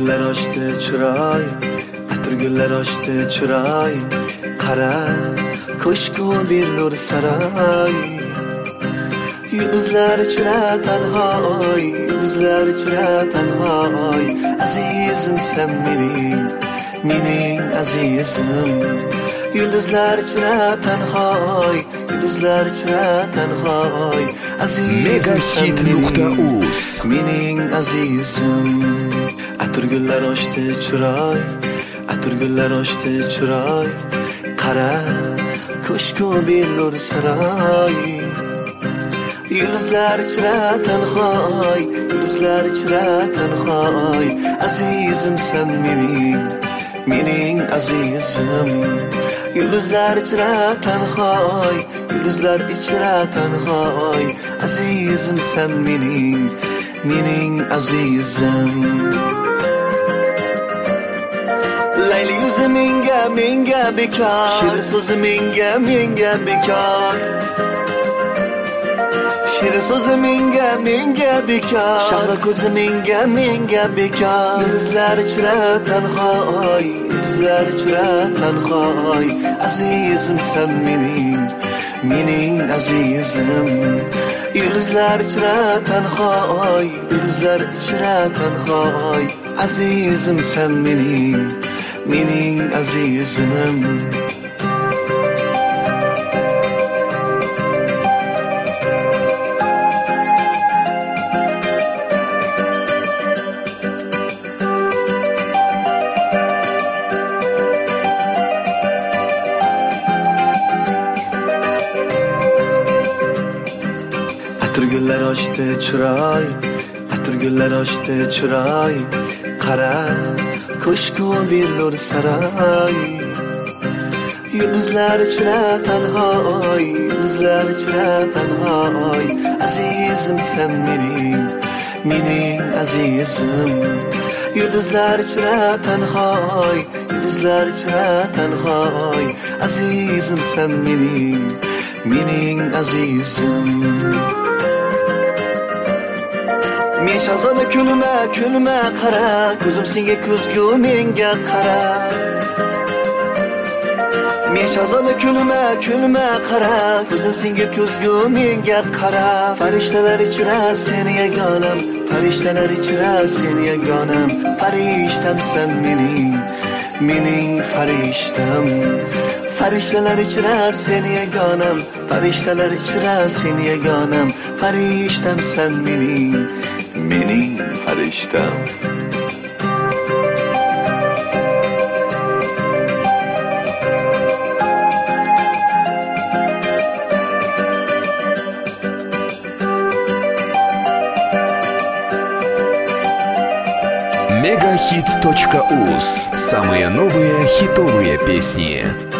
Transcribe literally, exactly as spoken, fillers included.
gullar ochdi chiroy, atir gullar ochdi chiroy, qara ko'shku bir nur saroy. Yulduzlar ichra tanhoy, yulduzlar ichra tanhoy, azizim sen mening, mening azizim. Yulduzlar ichra tanhoy, yulduzlar ichra tanhoy, azizim sen mening, mening azizim. Atir gullar ochdi chiroy, atir gullar ochdi chiroy, qara ko'shku bir nur saroy. Yulduzlar ichra tanhoy, yulduzlar ichra tanhoy, azizim sen mening, mening azizim. Yulduzlar ichra tanhoy, yulduzlar ichra tanhoy, azizim sen mening, mening azizim. Layli yuzi menga, menga bekor, shirin so'zi menga, menga bekor. Shirin so'zi menga, menga bekor, shahro ko'zi menga, menga bekor. Yulduzlar ichra tanhoy, yulduzlar ichra tanhoy, azizim sen mening, mening azizim. Yulduzlar ichra tanhoy, yulduzlar ichra tanhoy, azizim sen mening, mening azizim. Atir gullar ochdi chiroy, atir gullar ochdi chiroy, qara ko'shku bir nur saroy. Yulduzlar ichra tanhoy, yulduzlar ichra tanhoy, azizim sen mening, mening azizim. Yulduzlar ichra tanhoy, yulduzlar ichra tanhoy, azizim sen mening, mening azizim. Men shahzoda kulma, kulma qara, ko'zim senga ko'zgu menga qara. Men shahzoda kulma, kulma qara, ko'zim senga ko'zgu menga qara. Farishtalar ichra seni yagonam, farishtalar ichra seni yagonam, farishtam sen mening, mening farishtam. Farishtalar ichra seni yagonam, farishtalar ichra seni yagonam, farishtam sen mening, mening farishtam. мегахит точка уз. Самые новые хитовые песни.